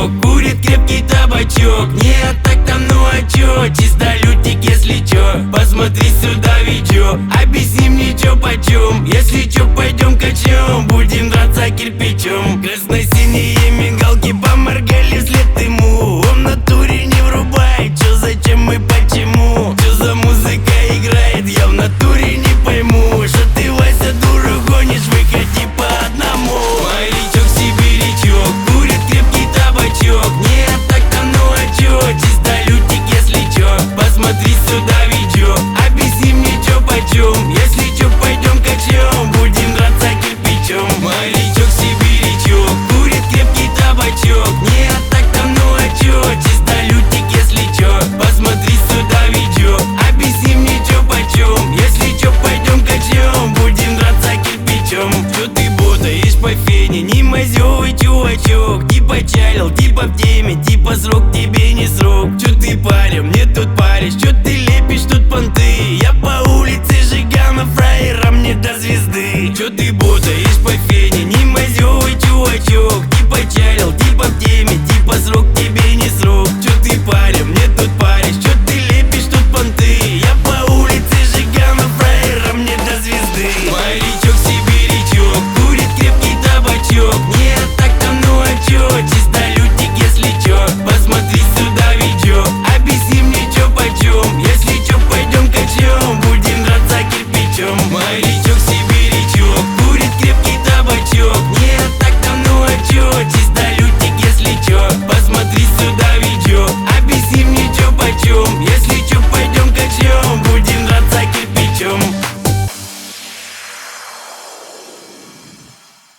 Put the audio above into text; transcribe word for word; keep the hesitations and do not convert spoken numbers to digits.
кошелек, курит крепкий табачок. Нет, так там ну а чё, чисто лютик, если чё. Посмотри сюда, видео, объясни мне чё почем. Если чё, пойдем качнем, будем драться кирпичом. Красно-синие мигалки по